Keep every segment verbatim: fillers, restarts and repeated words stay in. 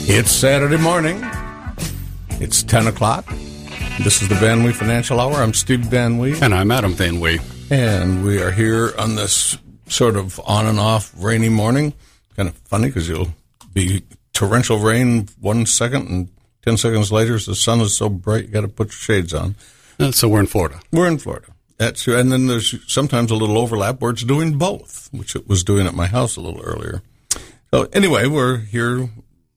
It's Saturday morning. It's ten o'clock. This is the Van Wee Financial Hour. I'm Steve Van Wee. And I'm Adam Van Wee. And we are here on this sort of on and off rainy morning. Kind of funny because you'll be torrential rain one second and ten seconds later the sun is so bright you got to put your shades on. Uh, so we're in Florida. We're in Florida. That's true. And then there's sometimes a little overlap where it's doing both, which it was doing at my house a little earlier. So anyway, we're here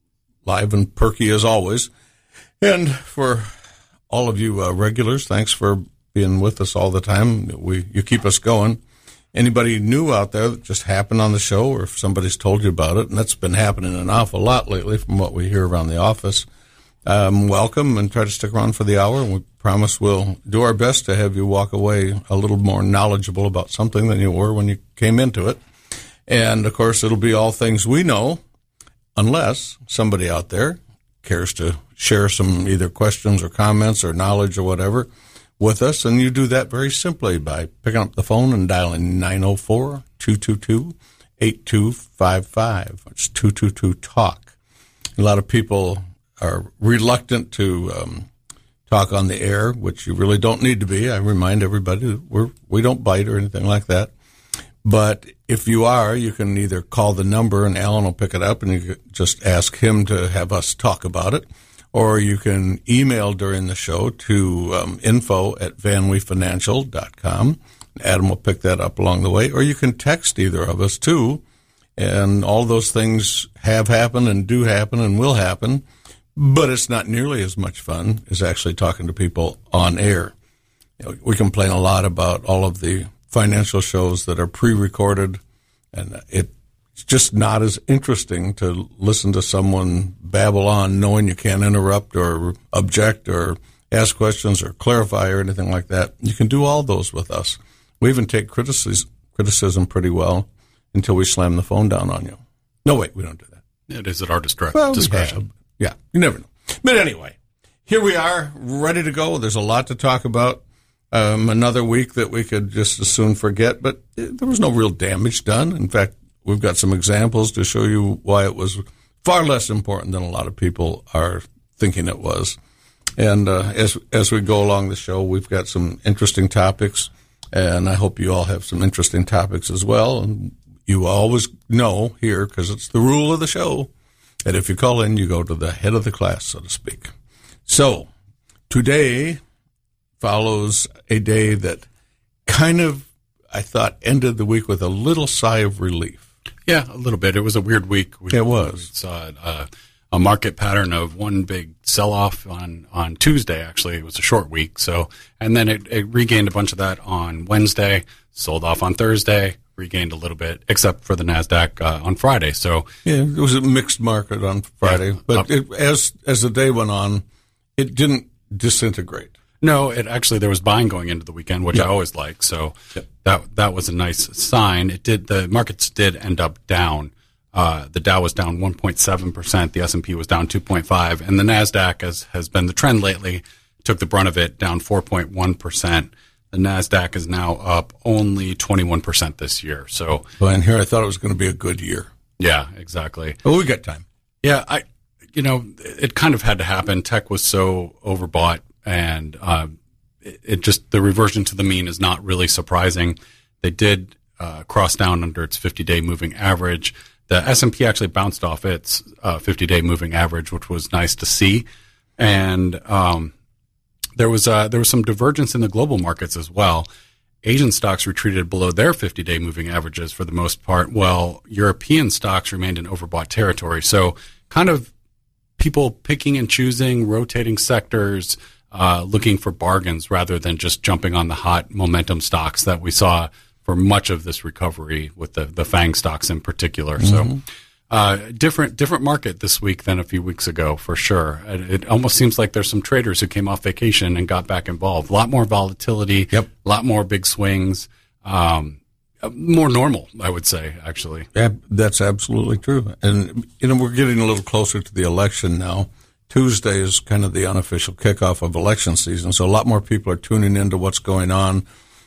live and perky as always. And for all of you uh, regulars, thanks for being with us all the time. We You keep us going. Anybody new out there that just happened on the show, or if somebody's told you about it, and that's been happening an awful lot lately from what we hear around the office, um, welcome and try to stick around for the hour. We promise we'll do our best to have you walk away a little more knowledgeable about something than you were when you came into it. And, of course, it'll be all things we know, unless somebody out there cares to share some either questions or comments or knowledge or whatever with us. And you do that very simply by picking up the phone and dialing nine oh four, two two two, eight two five five. It's two two two talk. A lot of people are reluctant to um, talk on the air, which you really don't need to be. I remind everybody we're, we don't bite or anything like that. But if you are, you can either call the number and Alan will pick it up and you can just ask him to have us talk about it. Or you can email during the show to um, info at van wee financial dot com. Adam will pick that up along the way. Or you can text either of us too. And all those things have happened and do happen and will happen. But it's not nearly as much fun as actually talking to people on air. You know, we complain a lot about all of the financial shows that are pre-recorded, and it's just not as interesting to listen to someone babble on knowing you can't interrupt or object or ask questions or clarify or anything like that. You can do all those with us. We even take criticism, criticism pretty well until we slam the phone down on you. No, wait, we don't do that. It is at our discre- well, discretion. Yeah, you never know. But anyway, here we are, ready to go. There's a lot to talk about. Um, another week that we could just as soon forget, but there was no real damage done. In fact, we've got some examples to show you why it was far less important than a lot of people are thinking it was. And uh, as as we go along the show, we've got some interesting topics, and I hope you all have some interesting topics as well. And you always know here, because it's the rule of the show, that if you call in, you go to the head of the class, so to speak. So today follows a day that kind of, I thought, ended the week with a little sigh of relief. Yeah, a little bit. It was a weird week. We, it was. We saw uh, a market pattern of one big sell-off on, on Tuesday, actually. It was a short week. So, and then it, it regained a bunch of that on Wednesday, sold off on Thursday, regained a little bit, except for the NASDAQ uh, on Friday. So yeah, it was a mixed market on Friday. Yeah, but it, as as the day went on, it didn't disintegrate. No, it actually, there was buying going into the weekend, which yeah. I always like. So yeah. that that was a nice sign. It did, the markets did end up down. Uh, the Dow was down one point seven percent. The S and P was down two point five. And the NASDAQ, as has been the trend lately, took the brunt of it, down four point one percent. The NASDAQ is now up only twenty-one percent this year. So, well, and here I thought it was going to be a good year. Yeah, exactly. But we got time. Yeah, I, you know, it kind of had to happen. Tech was so overbought. And uh, it, it just, the reversion to the mean is not really surprising. They did uh, cross down under its fifty-day moving average. The S and P actually bounced off its uh, fifty-day moving average, which was nice to see. And um, there was uh, there was some divergence in the global markets as well. Asian stocks retreated below their fifty-day moving averages for the most part, while European stocks remained in overbought territory. So kind of people picking and choosing, rotating sectors, Uh, looking for bargains rather than just jumping on the hot momentum stocks that we saw for much of this recovery with the, the FANG stocks in particular. Mm-hmm. So uh, different different market this week than a few weeks ago, for sure. It, it almost seems like there's some traders who came off vacation and got back involved. A lot more volatility, yep. a lot more big swings, um, more normal, I would say, actually. Yeah, that's absolutely true. And, you know, we're getting a little closer to the election now. Tuesday is kind of the unofficial kickoff of election season, so a lot more people are tuning into what's going on,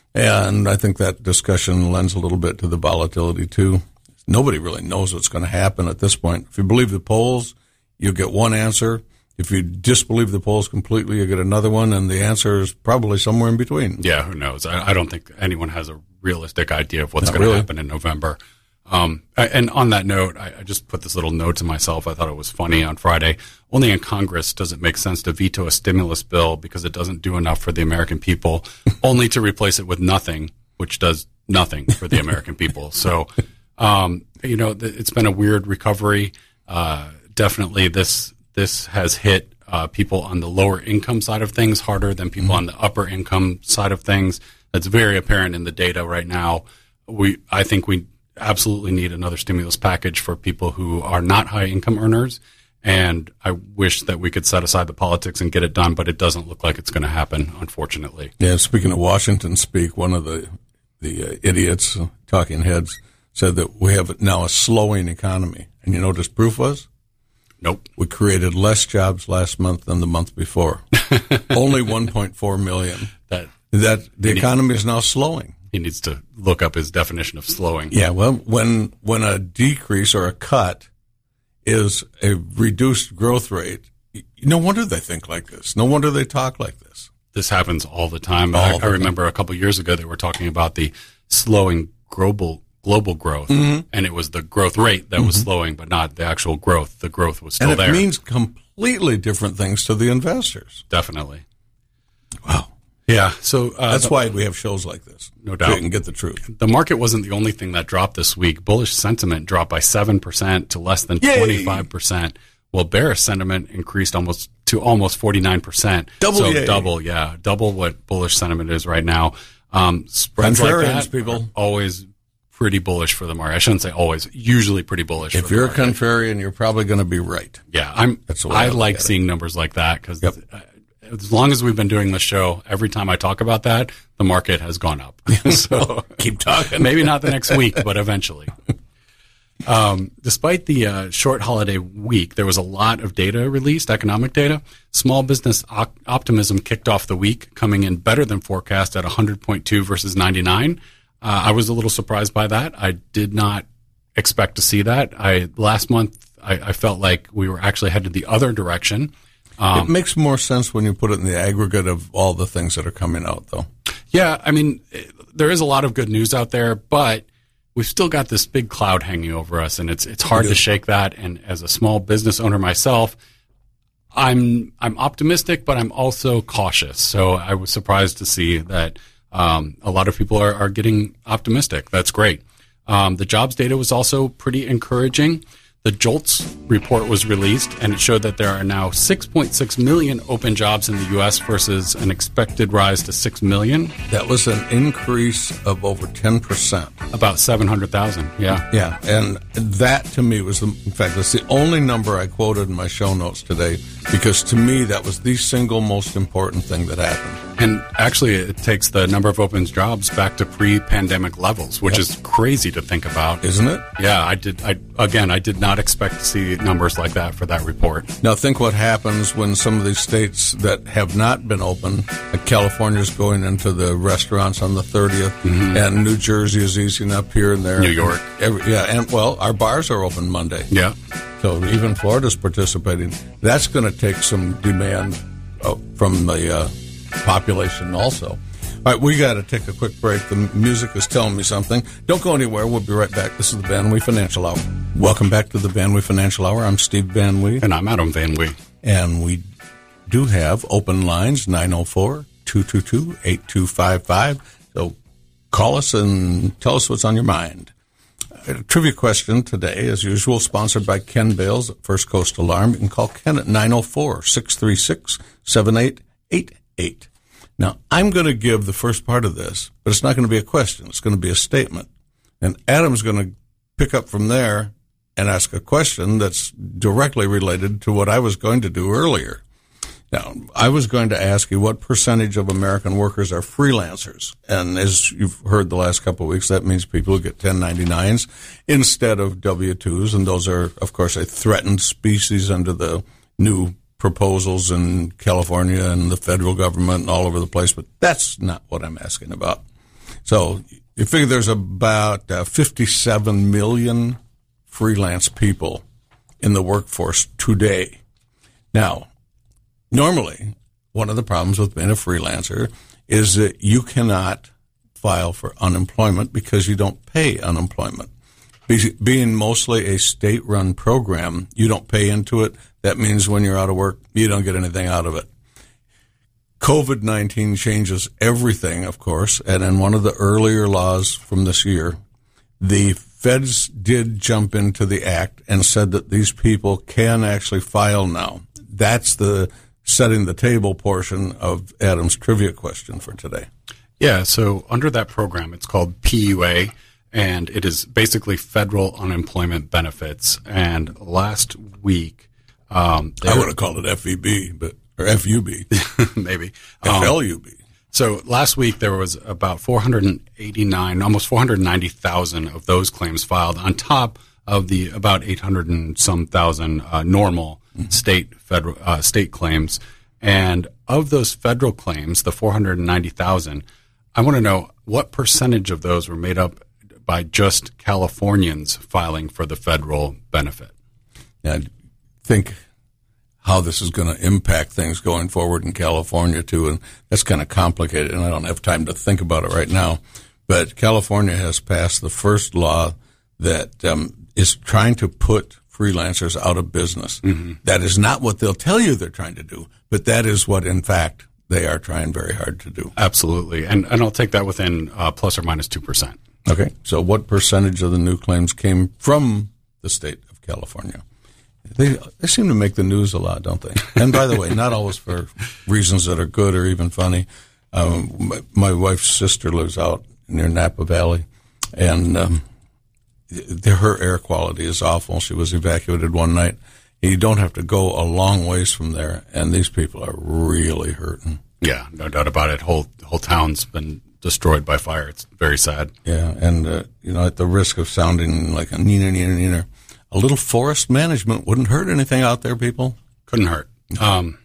and I think that discussion lends a little bit to the volatility, too. Nobody really knows what's going to happen at this point. If you believe the polls, you get one answer. If you disbelieve the polls completely, you get another one, and the answer is probably somewhere in between. Yeah, who knows? I, I don't think anyone has a realistic idea of what's Not going to really. happen in November. Um, and on that note, I, I just put this little note to myself. I thought it was funny on Friday. Only in Congress does it make sense to veto a stimulus bill because it doesn't do enough for the American people, only to replace it with nothing, which does nothing for the American people. So, um, you know, th- it's been a weird recovery. Uh, definitely this, this has hit, uh, people on the lower income side of things harder than people mm-hmm. on the upper income side of things. That's very apparent in the data right now. We, I think we absolutely need another stimulus package for people who are not high income earners. And I wish that we could set aside the politics and get it done, but it doesn't look like it's going to happen, unfortunately. Yeah, speaking of Washington speak, one of the the uh, idiots, uh, talking heads, said that we have now a slowing economy. And you know what his proof was? Nope. We created less jobs last month than the month before. Only one point four million. That that the economy is now slowing. He needs to look up his definition of slowing. Yeah, well, when when a decrease or a cut is a reduced growth rate, no wonder they think like this. No wonder they talk like this. This happens all the time. All I, the I time. remember a couple of years ago they were talking about the slowing global global growth, mm-hmm. and it was the growth rate that mm-hmm. was slowing, but not the actual growth. The growth was still and it there. means completely different things to the investors. Definitely. Wow. Yeah, so uh, that's the, why we have shows like this. No doubt. So you can get the truth. The market wasn't the only thing that dropped this week. Bullish sentiment dropped by seven percent to less than Yay! twenty-five percent. Well, bearish sentiment increased almost to almost forty-nine percent. Double, so yay. double, yeah, double what bullish sentiment is right now. Um, spreads like Contrarians, that people. are always pretty bullish for the market. I shouldn't say always, usually pretty bullish. If for you're the a market. contrarian, you're probably going to be right. Yeah, I'm. That's the way I I look like at it. seeing numbers like that because Yep. as long as we've been doing this show, every time I talk about that, the market has gone up. So Keep talking. maybe not the next week, but eventually. Um, despite the uh, short holiday week, there was a lot of data released, economic data. Small business op- optimism kicked off the week, coming in better than forecast at one hundred point two versus ninety-nine. Uh, I was a little surprised by that. I did not expect to see that. I last month I, I felt like we were actually headed the other direction. Um, it makes more sense when you put it in the aggregate of all the things that are coming out, though. Yeah, I mean, there is a lot of good news out there, but we've still got this big cloud hanging over us, and it's it's hard to shake that. And as a small business owner myself, I'm I'm optimistic, but I'm also cautious. So I was surprised to see that um, a lot of people are, are getting optimistic. That's great. Um, the jobs data was also pretty encouraging. The JOLTS report was released, and it showed that there are now six point six million open jobs in the U S versus an expected rise to six million. That was an increase of over ten percent. About seven hundred thousand, yeah. Yeah, and that to me was, the, in fact, that's the only number I quoted in my show notes today, because to me that was the single most important thing that happened. And actually, it takes the number of open jobs back to pre-pandemic levels, which Yep. is crazy to think about. Isn't it? Yeah, I did. I again, I did not expect to see numbers like that for that report. Now think what happens when some of these states that have not been open, like California's going into the restaurants on the thirtieth, Mm-hmm. and New Jersey is easing up here and there. New York. Every, yeah, and well, our bars are open Monday. Yeah, So even Florida's participating. That's going to take some demand uh, from the uh, population also. All right, we got to take a quick break. The music is telling me something. Don't go anywhere. We'll be right back. This is the Van Wee Financial Hour. Welcome back to the Van Wee Financial Hour. I'm Steve Van Wee. and I'm Adam Van Wee. And we do have open lines, nine oh four, two two two, eight two five five. So call us and tell us what's on your mind. A trivia question today, as usual, sponsored by Ken Bales at First Coast Alarm. You can call Ken at nine oh four, six three six, seven eight eight eight. Now, I'm going to give the first part of this, but it's not going to be a question. It's going to be a statement. And Adam's going to pick up from there and ask a question that's directly related to what I was going to do earlier. Now, I was going to ask you what percentage of American workers are freelancers. And as you've heard the last couple of weeks, that means people who get ten ninety-nines instead of W two's. And those are, of course, a threatened species under the new proposals in California and the federal government and all over the place. But that's not what I'm asking about. So you figure there's about uh, fifty-seven million freelance people in the workforce today. Now, normally, one of the problems with being a freelancer is that you cannot file for unemployment because you don't pay unemployment. Be- being mostly a state-run program, you don't pay into it. That means when you're out of work, you don't get anything out of it. COVID nineteen changes everything, of course, and in one of the earlier laws from this year, the feds did jump into the act and said that these people can actually file now. That's the setting the table portion of Adam's trivia question for today. Yeah, so under that program, it's called P U A, and it is basically federal unemployment benefits. And last week, um, I would have called it F E B, but or F U B, maybe F L U B. Um, so last week there was about four hundred eighty-nine, almost four hundred ninety thousand of those claims filed, on top of the about eight hundred and some thousand uh, normal mm-hmm. state federal uh, state claims. And of those federal claims, the four hundred ninety thousand, I want to know what percentage of those were made up by just Californians filing for the federal benefit. Yeah, I think how this is going to impact things going forward in California, too, and that's kind of complicated, and I don't have time to think about it right now. But California has passed the first law that um, is trying to put freelancers out of business. Mm-hmm. That is not what they'll tell you they're trying to do, but that is what, in fact, they are trying very hard to do. Absolutely. And and I'll take that within uh, plus or minus two percent. Okay. So what percentage of the new claims came from the state of California? They they seem to make the news a lot, don't they? And by the way, not always for reasons that are good or even funny. Um, my, my wife's sister lives out near Napa Valley, and um, the, her air quality is awful. She was evacuated one night. You don't have to go a long ways from there, and these people are really hurting. Yeah, no doubt about it. Whole whole town's been destroyed by fire. It's very sad. Yeah, and uh, you know, at the risk of sounding like a neener, neener, neener, a little forest management wouldn't hurt anything out there, people. Couldn't hurt. Um,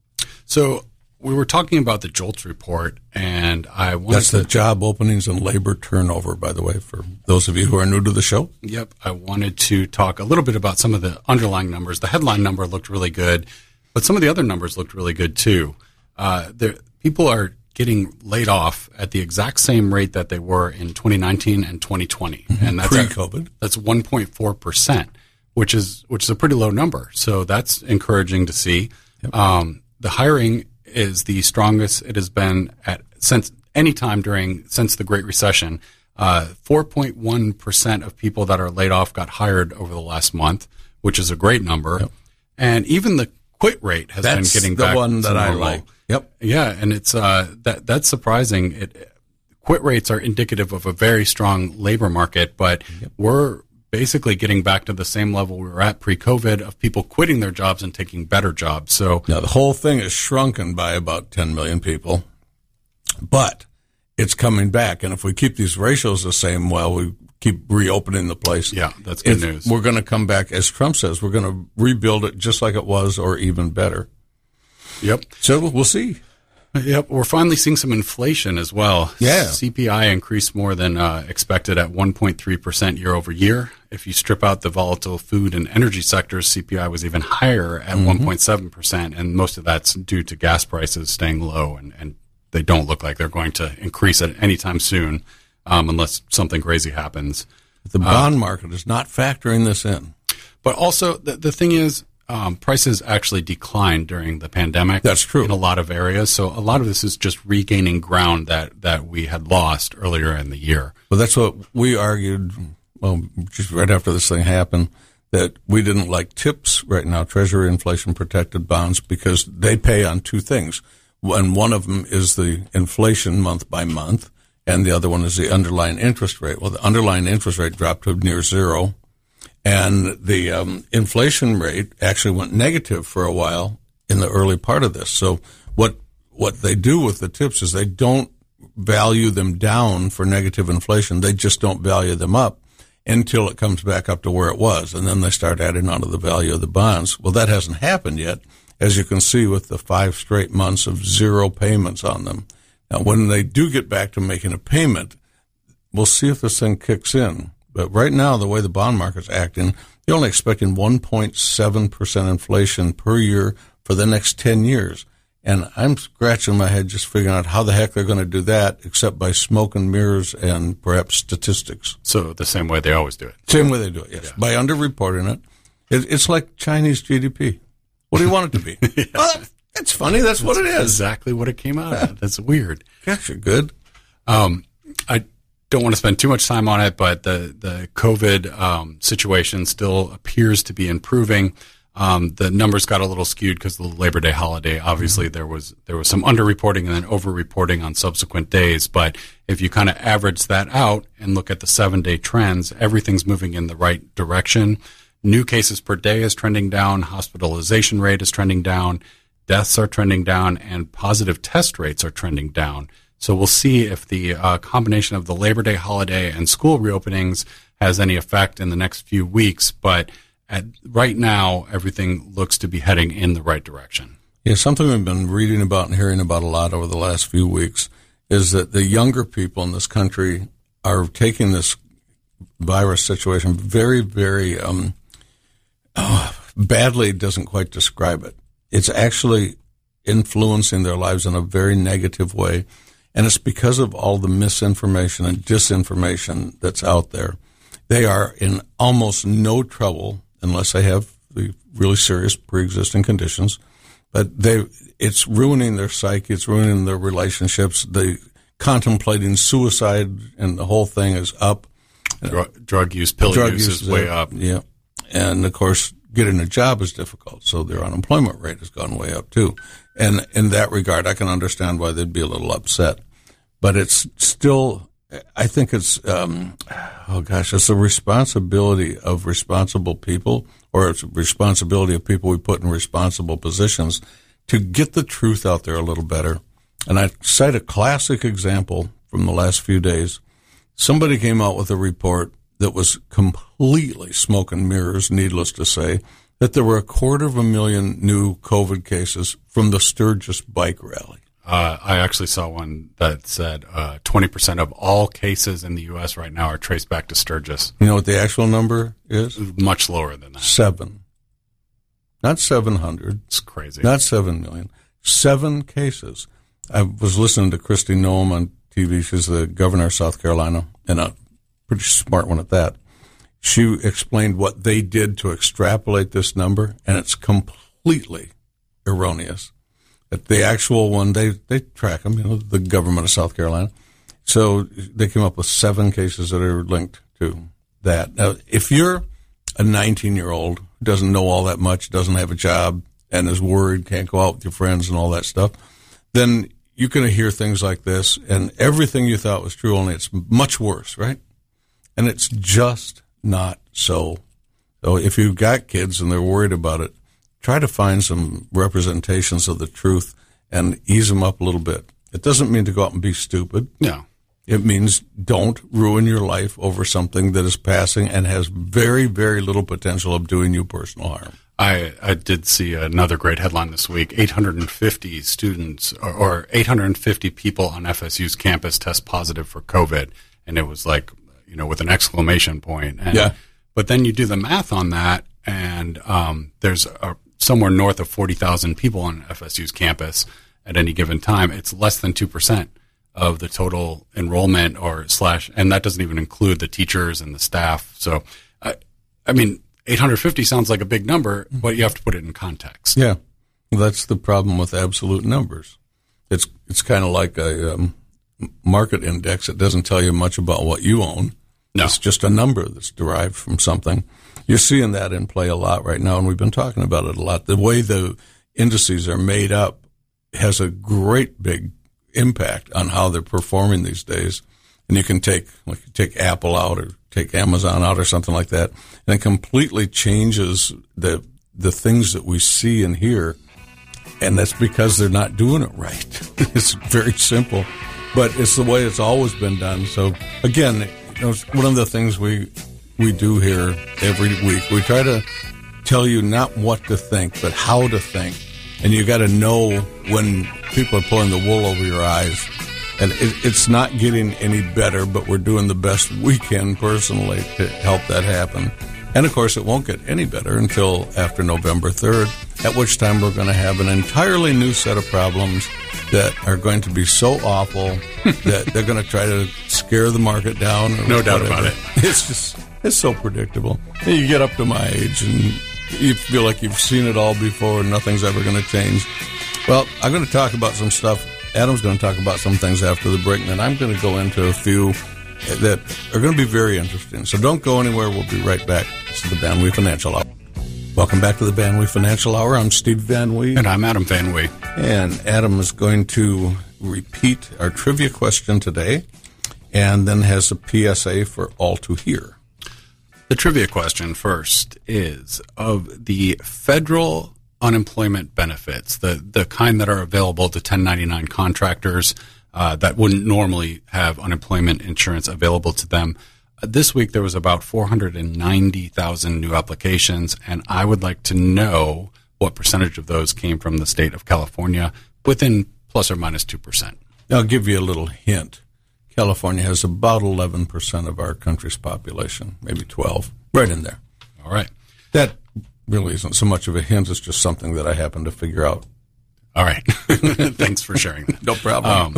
so we were talking about the JOLTS report, and I wanted That's to... the job openings and labor turnover, by the way, for those of you who are new to the show. Yep. I wanted to talk a little bit about some of the underlying numbers. The headline number looked really good, but some of the other numbers looked really good, too. Uh, there, people are getting laid off at the exact same rate that they were in twenty nineteen and twenty twenty. Mm-hmm. And that's pre-COVID. At, that's one point four percent, which is which is a pretty low number. So that's encouraging to see. Yep. Um, the hiring is the strongest it has been at since any time during since the Great Recession. Uh, four point one percent of people that are laid off got hired over the last month, which is a great number. Yep. And even the quit rate has that's been getting the back one that to I normal. like. Yep. Yeah, and it's uh, that that's surprising. It, quit rates are indicative of a very strong labor market, but yep. we're basically getting back to the same level we were at pre-COVID of people quitting their jobs and taking better jobs. So now the whole thing is shrunken by about ten million people, but it's coming back. And if we keep these ratios the same, well, we keep reopening the place. Yeah, that's good if news. We're going to come back, as Trump says, we're going to rebuild it just like it was or even better. Yep. So we'll see. Yep. We're finally seeing some inflation as well. Yeah. C P I increased more than uh, expected at one point three percent year over year. If you strip out the volatile food and energy sectors, C P I was even higher at mm-hmm. one point seven percent. And most of that's due to gas prices staying low. And, and they don't look like they're going to increase at any time soon um, unless something crazy happens. The bond uh, market is not factoring this in. But also, the, the thing is, Um, prices actually declined during the pandemic. That's true. In a lot of areas. So a lot of this is just regaining ground that, that we had lost earlier in the year. Well, that's what we argued, well, just right after this thing happened, that we didn't like TIPS right now, Treasury Inflation Protected Bonds, because they pay on two things. And one of them is the inflation month by month, and the other one is the underlying interest rate. Well, the underlying interest rate dropped to near zero. And the um, inflation rate actually went negative for a while in the early part of this. So what what they do with the TIPS is they don't value them down for negative inflation. They just don't value them up until it comes back up to where it was. And then they start adding on to the value of the bonds. Well, that hasn't happened yet, as you can see with the five straight months of zero payments on them. Now, when they do get back to making a payment, we'll see if this thing kicks in. But right now, the way the bond market's acting, You're only expecting one point seven percent inflation per year for the next ten years. And I'm scratching my head just figuring out how the heck they're going to do that except by smoke and mirrors and perhaps statistics. So the same way they always do it. Same way they do it, yes. Yeah. By underreporting it. it. It's like Chinese G D P. What do you want it to be? yeah. Well, it's funny. That's, That's what it is. Exactly what it came out of. That's weird. Gosh, you're good. Um, I don't want to spend too much time on it, but the, the COVID um, situation still appears to be improving. Um, the numbers got a little skewed because of the Labor Day holiday. Obviously, mm-hmm. there was there was some underreporting and then overreporting on subsequent days. But if you kind of average that out and look at the seven-day trends, everything's moving in the right direction. New cases per day is trending down. Hospitalization rate is trending down. Deaths are trending down, and positive test rates are trending down. So we'll see if the uh, combination of the Labor Day holiday and school reopenings has any effect in the next few weeks. But At, right now, everything looks to be heading in the right direction. Yeah, something we've been reading about and hearing about a lot over the last few weeks is that the younger people in this country are taking this virus situation very, very um, oh, badly. Doesn't quite describe it. It's actually influencing their lives in a very negative way, and it's because of all the misinformation and disinformation that's out there. They are in almost no trouble unless they have the really serious pre-existing conditions. But they, it's ruining their psyche, it's ruining their relationships. The contemplating suicide and the whole thing is up. Drug, drug use, pill drug use, use is way up. Yeah. And, of course, getting a job is difficult, so their unemployment rate has gone way up, too. And in that regard, I can understand why they'd be a little upset. But it's still... I think it's, um, oh gosh, it's the responsibility of responsible people, or it's a responsibility of people we put in responsible positions to get the truth out there a little better. And I cite a classic example from the last few days. Somebody came out with a report that was completely smoke and mirrors, needless to say, that there were a quarter of a million new COVID cases from the Sturgis bike rally. Uh, I actually saw one that said uh, twenty percent of all cases in the U S right now are traced back to Sturgis. You know what the actual number is? Much lower than that. Seven. Not seven hundred. It's crazy. Not seven million. Seven cases. I was listening to Kristi Noem on T V. She's the governor of South Carolina, and a pretty smart one at that. She explained what they did to extrapolate this number, and it's completely erroneous. The actual one, they, they track them, you know, the government of South Carolina. So they came up with seven cases that are linked to that. Now, if you're a nineteen-year-old who doesn't know all that much, doesn't have a job, and is worried, can't go out with your friends and all that stuff, then you're going to hear things like this, and everything you thought was true, only it's much worse, right? And it's just not so. So if you've got kids and they're worried about it, try to find some representations of the truth and ease them up a little bit. It doesn't mean to go out and be stupid. No. It means don't ruin your life over something that is passing and has very, very little potential of doing you personal harm. I, I did see another great headline this week. eight hundred fifty students or, or eight hundred fifty people on F S U's campus test positive for COVID. And it was like, you know, with an exclamation point. And, yeah. But then you do the math on that, and um, there's a somewhere north of forty thousand people on F S U's campus at any given time. It's less than two percent of the total enrollment or slash, and that doesn't even include the teachers and the staff. So, I, I mean, eight hundred fifty sounds like a big number, but you have to put it in context. Yeah. That's the problem with absolute numbers. It's, it's kind of like a um, market index. It doesn't tell you much about what you own. No. It's just a number that's derived from something. You're seeing that in play a lot right now, and we've been talking about it a lot. The way the indices are made up has a great big impact on how they're performing these days. And you can take, like, take Apple out or take Amazon out or something like that, and it completely changes the the things that we see and hear. And that's because they're not doing it right. It's very simple, but it's the way it's always been done. So again, you know, it's one of the things we we do here every week. We try to tell you not what to think, but how to think. And you got to know when people are pulling the wool over your eyes. And it, it's not getting any better, but we're doing the best we can personally to help that happen. And, of course, it won't get any better until after November third, at which time we're going to have an entirely new set of problems that are going to be so awful that they're going to try to scare the market down. Or no doubt whatever. about it. It's just, it's so predictable. And you get up to my age and you feel like you've seen it all before and nothing's ever going to change. Well, I'm going to talk about some stuff. Adam's going to talk about some things after the break, and then I'm going to go into a few that are going to be very interesting. So don't go anywhere. We'll be right back. This is the Van Wee Financial Hour. Welcome back to the Van Wee Financial Hour. I'm Steve Van Wee. And I'm Adam Van Wee. And Adam is going to repeat our trivia question today and then has a P S A for all to hear. The trivia question first is, of the federal unemployment benefits, the, the kind that are available to ten ninety-nine contractors uh, that wouldn't normally have unemployment insurance available to them, uh, this week there was about four hundred ninety thousand new applications, and I would like to know what percentage of those came from the state of California, within plus or minus two percent. I'll give you a little hint. California has about eleven percent of our country's population, maybe twelve, right in there. All right. That really isn't so much of a hint. It's just something that I happen to figure out. All right. Thanks for sharing that. No problem. Um,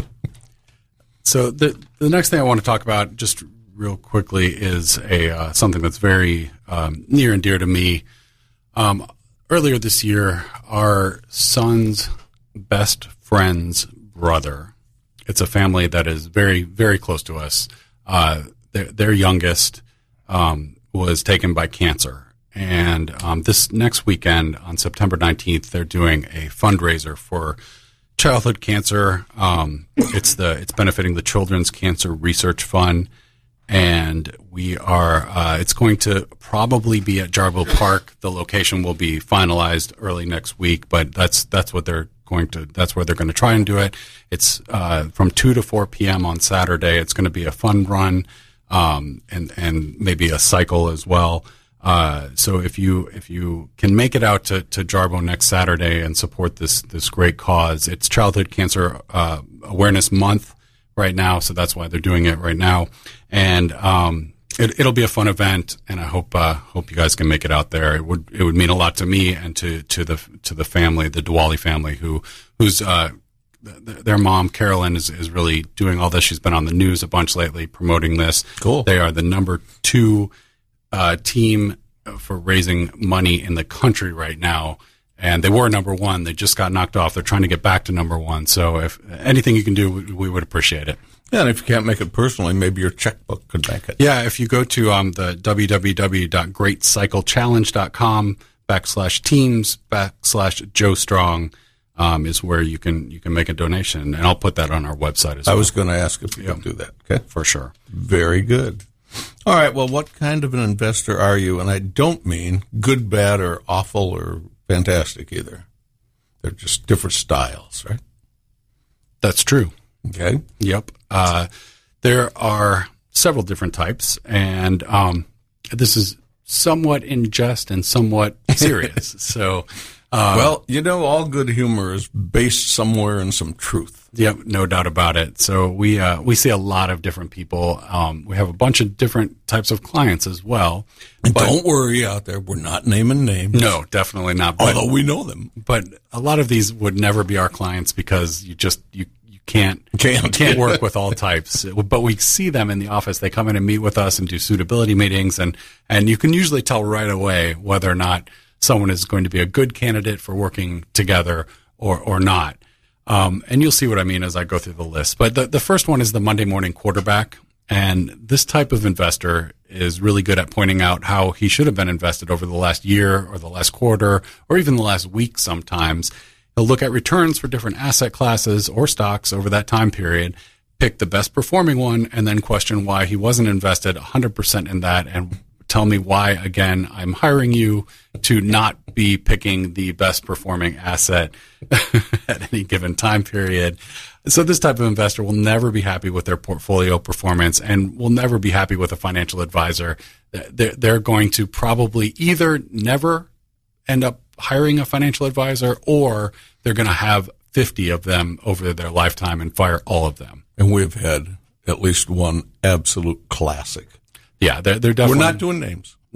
so the the next thing I want to talk about, just real quickly, is a uh, something that's very um, near and dear to me. Um, earlier this year, our son's best friend's brother, it's a family that is very, very close to us. Uh, their, their youngest um, was taken by cancer. And um, this next weekend, on September nineteenth, they're doing a fundraiser for childhood cancer. Um, it's the it's benefiting the Children's Cancer Research Fund, and we are. Uh, it's going to probably be at Jarbo Park. The location will be finalized early next week, but that's that's what they're going to. That's where they're going to try and do it. It's uh, from two to four p.m. on Saturday. It's going to be a fun run, um, and and maybe a cycle as well. Uh, so if you if you can make it out to, to Jarbo next Saturday and support this this great cause, it's Childhood Cancer uh, Awareness Month right now, so that's why they're doing it right now. And um, it, it'll be a fun event, and I hope uh, hope you guys can make it out there. It would it would mean a lot to me and to, to the to the family, the Diwali family, who who's uh, th- their mom Carolyn is is really doing all this. She's been on the news a bunch lately promoting this. Cool. They are the number two Uh, team for raising money in the country right now, and they were number one. They just got knocked off. They're trying to get back to number one. So if anything you can do, we, we would appreciate it. Yeah, and if you can't make it personally, maybe your checkbook could make it. Yeah, if you go to um, the www.greatcyclechallenge.com backslash teams backslash Joe Strong um, is where you can you can make a donation, and I'll put that on our website as I well. I was going to ask if you yeah. could do that. Okay, for sure. Very good. All right, well, what kind of an investor are you? And I don't mean good, bad, or awful, or fantastic either. They're just different styles, right? That's true. Okay. Yep. Uh, there are several different types, and um, this is somewhat in jest and somewhat serious. so, uh, well, you know, all good humor is based somewhere in some truth. Yep, no doubt about it. So we uh, we see a lot of different people. Um, we have a bunch of different types of clients as well. And don't worry out there, we're not naming names. No, definitely not. But, although we know them. But a lot of these would never be our clients because you just you you can't can't, you can't work with all types. But we see them in the office. They come in and meet with us and do suitability meetings, and and you can usually tell right away whether or not someone is going to be a good candidate for working together or or not. Um, and you'll see what I mean as I go through the list. But the, the first one is the Monday morning quarterback. And this type of investor is really good at pointing out how he should have been invested over the last year or the last quarter or even the last week sometimes. He'll look at returns for different asset classes or stocks over that time period, pick the best performing one, and then question why he wasn't invested one hundred percent in that and tell me why, again, I'm hiring you to not be picking the best performing asset at any given time period. So this type of investor will never be happy with their portfolio performance and will never be happy with a financial advisor. They're, they're going to probably either never end up hiring a financial advisor or they're going to have fifty of them over their lifetime and fire all of them. And we've had at least one absolute classic. Yeah, they're, they're definitely. We're not doing names. No,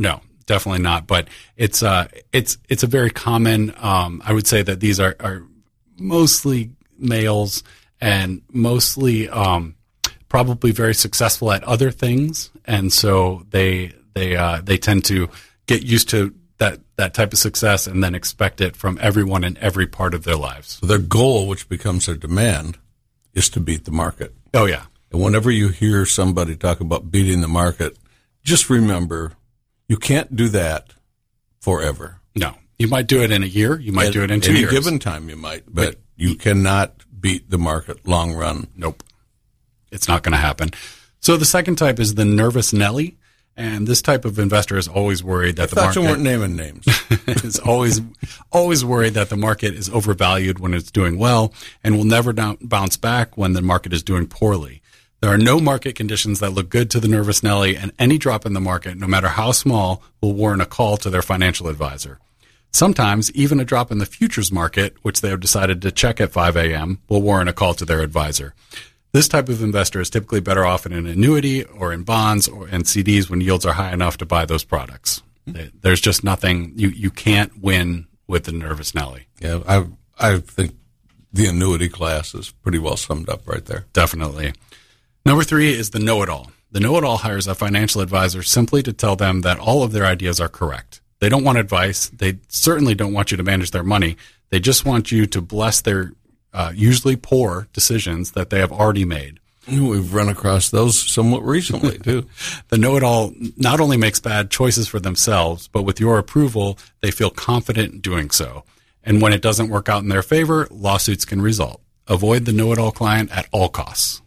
definitely not. But it's uh, it's it's a very common. Um, I would say that these are, are mostly males and mostly um, probably very successful at other things, and so they they uh, they tend to get used to that that type of success and then expect it from everyone in every part of their lives. So their goal, which becomes their demand, is to beat the market. Oh yeah. And whenever you hear somebody talk about beating the market, just remember you can't do that forever. No. You might do it in a year. You might At do it in two any years. given time you might, but you cannot beat the market long run. Nope. It's not going to happen. So the second type is the nervous Nelly. And this type of investor is always worried that I the thought market you weren't naming names. is always always worried that the market is overvalued when it's doing well and will never down, bounce back when the market is doing poorly. There are no market conditions that look good to the nervous Nelly, and any drop in the market, no matter how small, will warrant a call to their financial advisor. Sometimes even a drop in the futures market, which they have decided to check at five a.m., will warrant a call to their advisor. This type of investor is typically better off in an annuity or in bonds or and C Ds when yields are high enough to buy those products. There's just nothing, you, you can't win with the nervous Nelly. Yeah, I I think the annuity class is pretty well summed up right there. Definitely. Number three is the know-it-all. The know-it-all hires a financial advisor simply to tell them that all of their ideas are correct. They don't want advice. They certainly don't want you to manage their money. They just want you to bless their uh, usually poor decisions that they have already made. We've run across those somewhat recently, too. The know-it-all not only makes bad choices for themselves, but with your approval, they feel confident in doing so. And when it doesn't work out in their favor, lawsuits can result. Avoid the know-it-all client at all costs.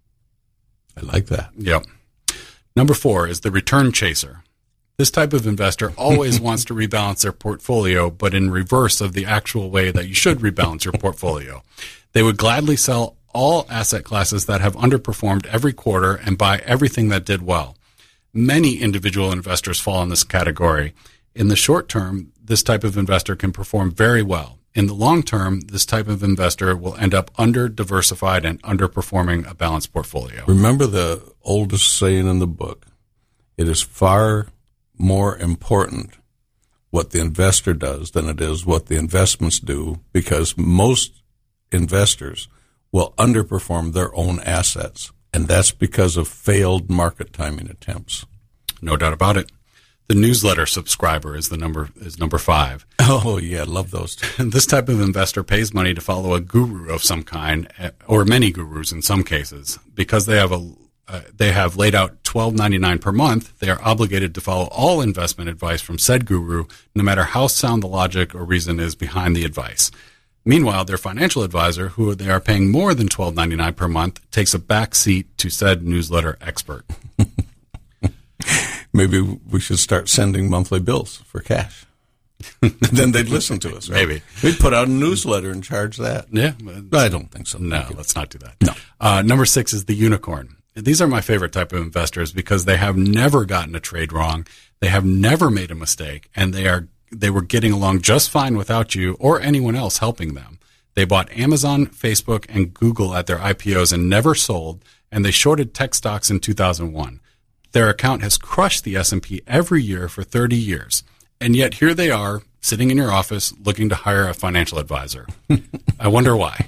I like that. Yep. Number four is the return chaser. This type of investor always wants to rebalance their portfolio, but in reverse of the actual way that you should rebalance your portfolio. They would gladly sell all asset classes that have underperformed every quarter and buy everything that did well. Many individual investors fall in this category. In the short term, this type of investor can perform very well. In the long term, this type of investor will end up under-diversified and underperforming a balanced portfolio. Remember the oldest saying in the book. It is far more important what the investor does than it is what the investments do, because most investors will underperform their own assets, and that's because of failed market timing attempts. No doubt about it. The newsletter subscriber is the number is number five. Oh, yeah, love those two. And this type of investor pays money to follow a guru of some kind, or many gurus in some cases, because they have a uh, they have laid out twelve ninety-nine per month. They are obligated to follow all investment advice from said guru, no matter how sound the logic or reason is behind the advice. Meanwhile, their financial advisor, who they are paying more than twelve ninety-nine per month, takes a back seat to said newsletter expert. Maybe we should start sending monthly bills for cash. Then they'd listen to us. Right? Maybe. We'd put out a newsletter and charge that. Yeah. I don't think so. No, let's not do that. No. Uh, number six is the unicorn. These are my favorite type of investors because they have never gotten a trade wrong. They have never made a mistake, and they are they were getting along just fine without you or anyone else helping them. They bought Amazon, Facebook, and Google at their I P Os and never sold, and they shorted tech stocks in two thousand one. Their account has crushed the S and P every year for thirty years. And yet here they are, sitting in your office, looking to hire a financial advisor. I wonder why.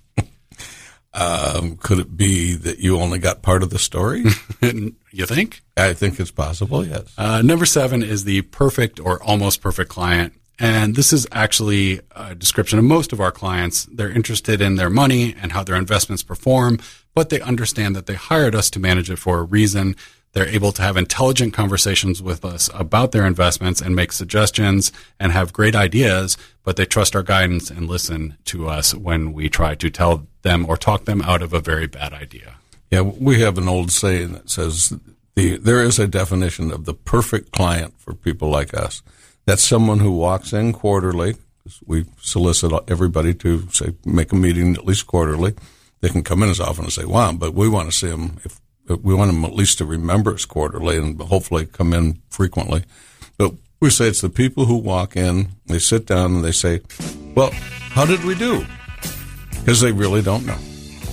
Um, could it be that you only got part of the story? You think? I think it's possible, yes. Uh, number seven is the perfect or almost perfect client. And this is actually a description of most of our clients. They're interested in their money and how their investments perform, but they understand that they hired us to manage it for a reason. They're able to have intelligent conversations with us about their investments and make suggestions and have great ideas, but they trust our guidance and listen to us when we try to tell them or talk them out of a very bad idea. Yeah, we have an old saying that says the there is a definition of the perfect client for people like us. That's someone who walks in quarterly. We solicit everybody to say make a meeting at least quarterly. They can come in as often as they want, but we want to see them if we want them at least to remember us quarterly and hopefully come in frequently. But we say it's the people who walk in, they sit down and they say, well, how did we do? Because they really don't know.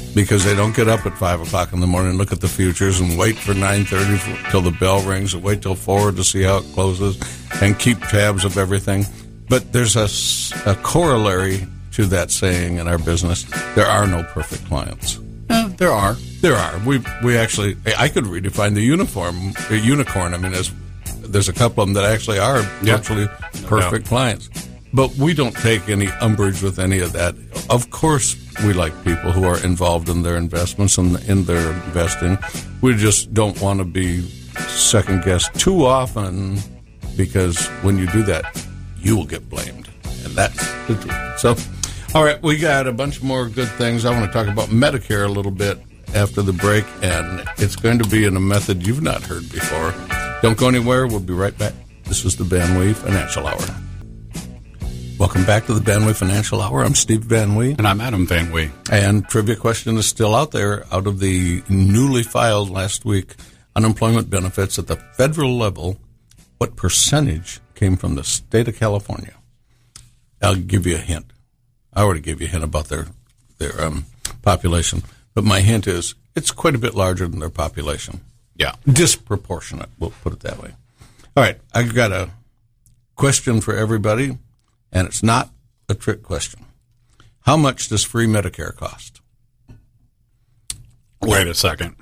because they don't get up at five o'clock in the morning and look at the futures and wait for nine thirty till the bell rings and wait till four to see how it closes and keep tabs of everything. But there's a, a corollary to that saying in our business. There are no perfect clients. Uh, there are. There are. We we actually, I could redefine the uniform, the unicorn. I mean, there's, there's a couple of them that actually are Yeah. virtually No perfect doubt. clients. But we don't take any umbrage with any of that. Of course, we like people who are involved in their investments and in their investing. We just don't want to be second-guessed too often, because when you do that, you will get blamed. And that's the truth. So, all right, we got a bunch more good things. I want to talk about Medicare a little bit after the break, and it's going to be in a method you've not heard before. Don't go anywhere. We'll be right back. This is the Van Wee Financial Hour. Welcome back to the Van Wee Financial Hour. I'm Steve Van Wee. And I'm Adam Van Wee. And trivia question is still out there out of the newly filed last week unemployment benefits at the federal level. What percentage came from the state of California? I'll give you a hint. I already gave you a hint about their their um, population, but my hint is it's quite a bit larger than their population. Yeah. Disproportionate, we'll put it that way. All right, I've got a question for everybody, and it's not a trick question. How much does free Medicare cost? Wait a second.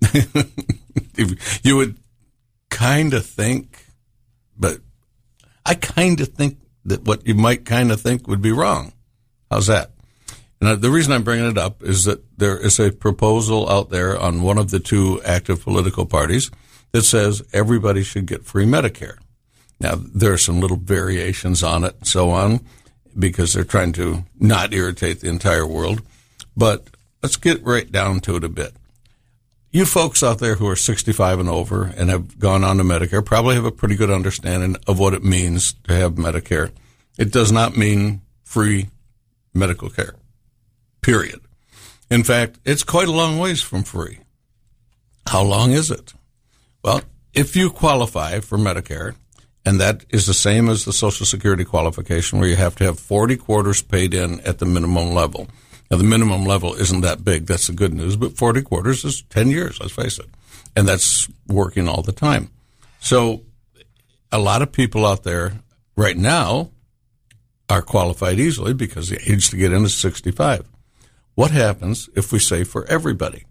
You would kind of think, but I kind of think that what you might kind of think would be wrong. How's that? And the reason I'm bringing it up is that there is a proposal out there on one of the two active political parties that says everybody should get free Medicare. Now, there are some little variations on it and so on, because they're trying to not irritate the entire world. But let's get right down to it a bit. You folks out there who are sixty-five and over and have gone on to Medicare probably have a pretty good understanding of what it means to have Medicare. It does not mean free medical care, period. In fact, it's quite a long ways from free. How long is it? Well, if you qualify for Medicare, and that is the same as the Social Security qualification, where you have to have forty quarters paid in at the minimum level. Now, the minimum level isn't that big. That's the good news. But forty quarters is ten years, let's face it. And that's working all the time. So a lot of people out there right now are qualified easily because the age to get in is sixty-five. What happens if we say for everybody?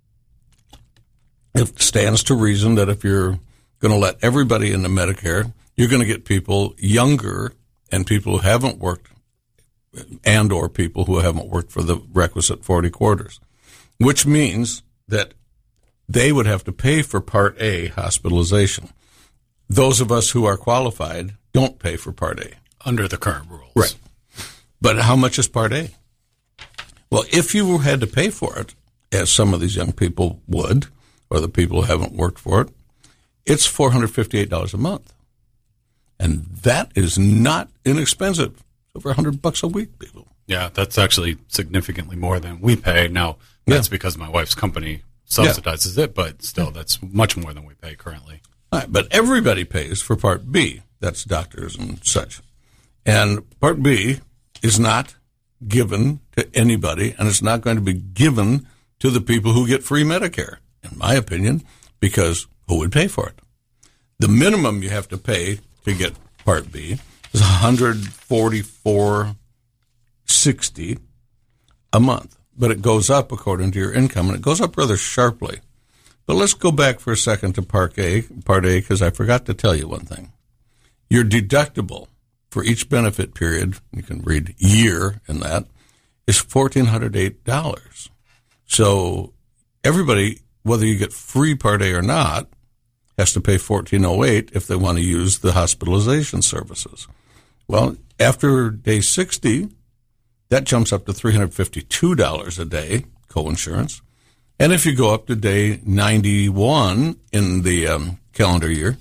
It stands to reason that if you're going to let everybody into Medicare, you're going to get people younger and people who haven't worked, and or people who haven't worked for the requisite forty quarters, which means that they would have to pay for Part A hospitalization. Those of us who are qualified don't pay for Part A. Under the current rules. Right. But how much is Part A? Well, if you had to pay for it, as some of these young people would, or the people who haven't worked for it, it's four hundred fifty-eight dollars a month. And that is not inexpensive. Over a hundred bucks a week, people. Yeah, that's actually significantly more than we pay. Now, that's Yeah. because my wife's company subsidizes it, but still, that's much more than we pay currently. All right, but everybody pays for Part B. That's doctors and such. And Part B is not given to anybody, and it's not going to be given to the people who get free Medicare, in my opinion, because who would pay for it? The minimum you have to pay to get Part B is one hundred forty-four dollars and sixty cents a month. But it goes up according to your income, and it goes up rather sharply. But let's go back for a second to Part A, Part A, because I forgot to tell you one thing. Your deductible for each benefit period, you can read year in that, is one thousand four hundred eight dollars. So everybody, whether you get free Part A or not, has to pay one thousand four hundred eight dollars if they want to use the hospitalization services. Well, after day sixty, that jumps up to three hundred fifty-two dollars a day, coinsurance. And if you go up to day ninety-one in the um, calendar year,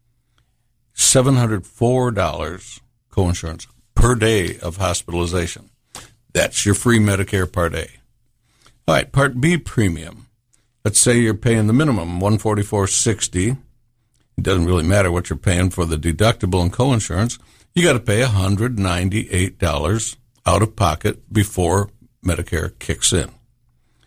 seven hundred four dollars coinsurance per day of hospitalization. That's your free Medicare Part A. All right, Part B premium. Let's say you're paying the minimum, one hundred forty-four dollars and sixty cents. It doesn't really matter what you're paying for the deductible and coinsurance. You got to pay one hundred ninety-eight dollars out of pocket before Medicare kicks in.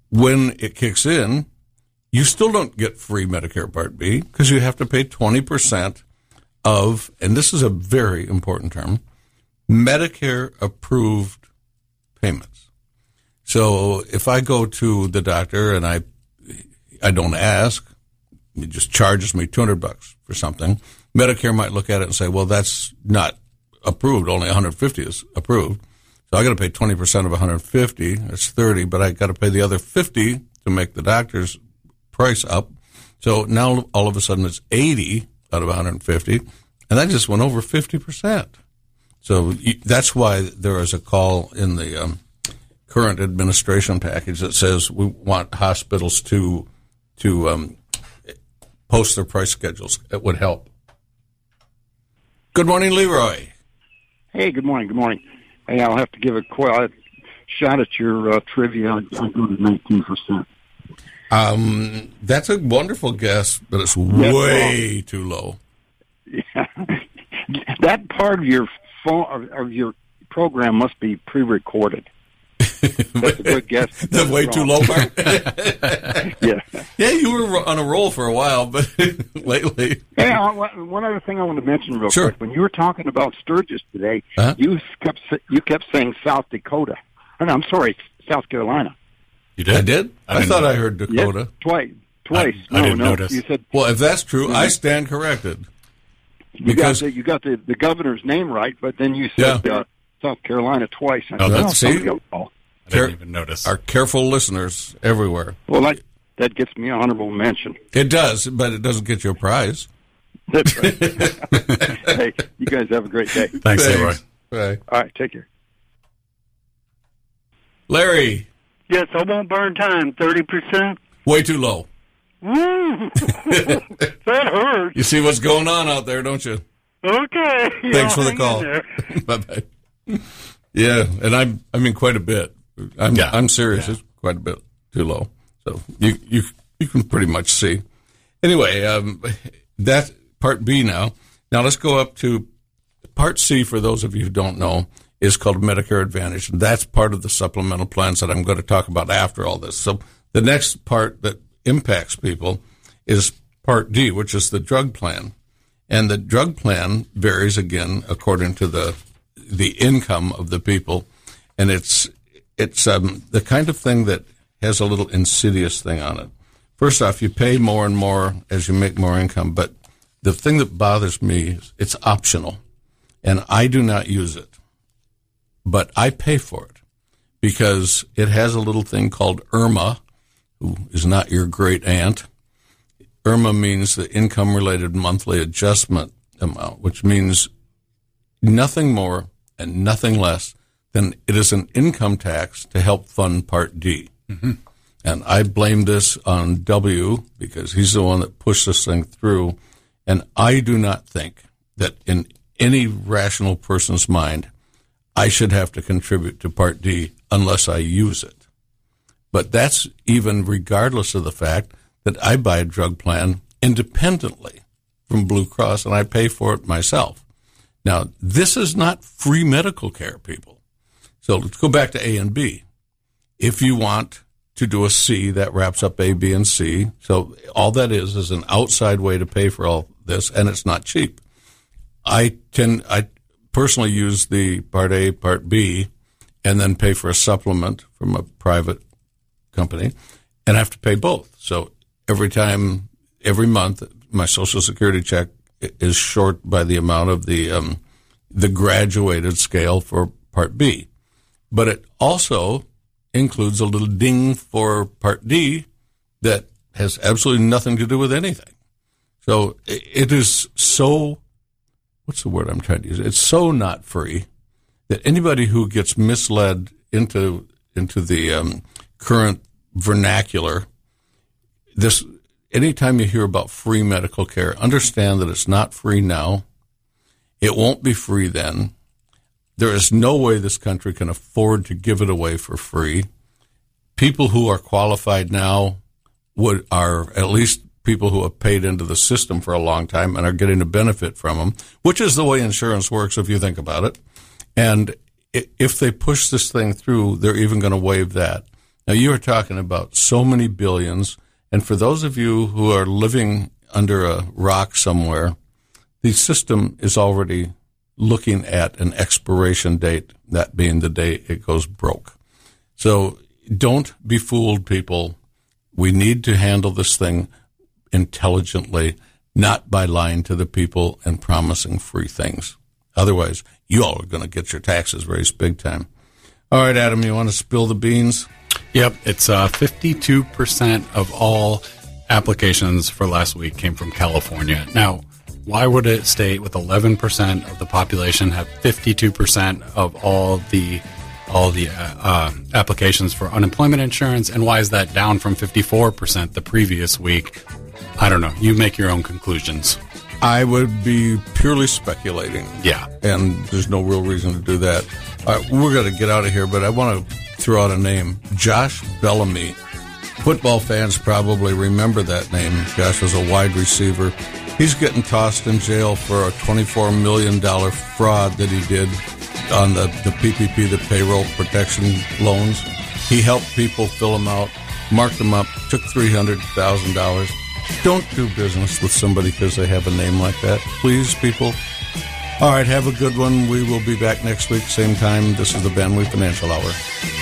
when it kicks in, you still don't get free Medicare Part B because you have to pay twenty percent of, and this is a very important term, Medicare-approved payments. So if I go to the doctor and I I don't ask, he just charges me two hundred bucks for something, Medicare might look at it and say, well, that's not approved. Only one hundred fifty is approved. So I got to pay twenty percent of one hundred fifty. That's thirty, but I got to pay the other fifty to make the doctor's price up. So now all of a sudden it's eighty out of one hundred fifty, and that just went over fifty percent. So that's why there is a call in the um, current administration package that says we want hospitals to to um, post their price schedules. It would help. Good morning, Leroy. Hey, good morning. Good morning. Hey, I'll have to give a qu- shot at your uh, trivia. I'll go to nineteen percent. Um, that's a wonderful guess, but it's way wrong. Too low. Yeah. That part of your phone of your program must be pre-recorded. That's a good guess. The way wrong. Too low part? Yeah. Yeah, you were on a roll for a while, but lately. Hey, one other thing I want to mention real sure. quick. When you were talking about Sturgis today, uh-huh. you kept you kept saying South Dakota. Oh, no, I'm sorry, South Carolina. You did? I did? I, I thought know. I heard Dakota. Yes, twice. Twice. I, I no, didn't no. notice. You said, well, if that's true, mm-hmm. I stand corrected. You because got the, you got the, the governor's name right, but then you said yeah. uh, South Carolina twice. Oh, that's see? Oh. I didn't even notice. Our careful listeners everywhere. Well, that, that gets me an honorable mention. It does, but it doesn't get you a prize. That's right. Hey, you guys have a great day. Thanks, Leroy. Bye. All right, take care. Larry. Yes, I won't burn time. thirty percent. Way too low. Woo! That hurts. You see what's going on out there, don't you? Okay. Thanks for the call. Bye-bye. Yeah, and I'm, I mean, quite a bit. I'm, yeah. I'm serious. Yeah. It's quite a bit too low. So you, you, you can pretty much see. Anyway, um, that Part B now. Now let's go up to Part C. For those of you who don't know, is called Medicare Advantage. And that's part of the supplemental plans that I'm going to talk about after all this. So the next part that impacts people is Part D, which is the drug plan. And the drug plan varies again according to the the income of the people, and it's it's um, the kind of thing that has a little insidious thing on it. First off, you pay more and more as you make more income, but the thing that bothers me is it's optional, and I do not use it, but I pay for it because it has a little thing called I R M A, who is not your great aunt. I R M A means the income-related monthly adjustment amount, which means nothing more and nothing less than it is an income tax to help fund Part D. Mm-hmm. And I blame this on W because he's the one that pushed this thing through. And I do not think that in any rational person's mind, I should have to contribute to Part D unless I use it. But that's even regardless of the fact that I buy a drug plan independently from Blue Cross and I pay for it myself. Now, this is not free medical care, people. So let's go back to A and B. If you want to do a C, that wraps up A, B, and C. So all that is is an outside way to pay for all this, and it's not cheap. I tend, I personally use the Part A, Part B, and then pay for a supplement from a private company, and I have to pay both. So every time, every month, my Social Security check is short by the amount of the um, the graduated scale for Part B. But it also includes a little ding for Part D that has absolutely nothing to do with anything. So it is so, what's the word I'm trying to use? It's so not free that anybody who gets misled into into the um, current vernacular, this anytime you hear about free medical care, understand that it's not free now. It won't be free then. There is no way this country can afford to give it away for free. People who are qualified now would are at least people who have paid into the system for a long time and are getting a benefit from them, which is the way insurance works if you think about it. And if they push this thing through, they're even going to waive that. Now, you are talking about so many billions, and for those of you who are living under a rock somewhere, the system is already looking at an expiration date, that being the day it goes broke. So don't be fooled, people. We need to handle this thing intelligently, not by lying to the people and promising free things. Otherwise, you all are going to get your taxes raised big time. All right, Adam, you want to spill the beans? Yep, it's uh, fifty-two percent of all applications for last week came from California. Now, why would a state with eleven percent of the population have fifty-two percent of all the all the uh, uh, applications for unemployment insurance, and why is that down from fifty-four percent the previous week? I don't know. You make your own conclusions. I would be purely speculating. Yeah. And there's no real reason to do that. All right, we're going to get out of here, but I want to throw out a name. Josh Bellamy. Football fans probably remember that name. Josh was a wide receiver. He's getting tossed in jail for a twenty-four million dollars fraud that he did on the, the P P P, the payroll protection loans. He helped people fill them out, marked them up, took three hundred thousand dollars. Don't do business with somebody because they have a name like that. Please, people. All right, have a good one. We will be back next week, same time. This is the Van Wee Financial Hour.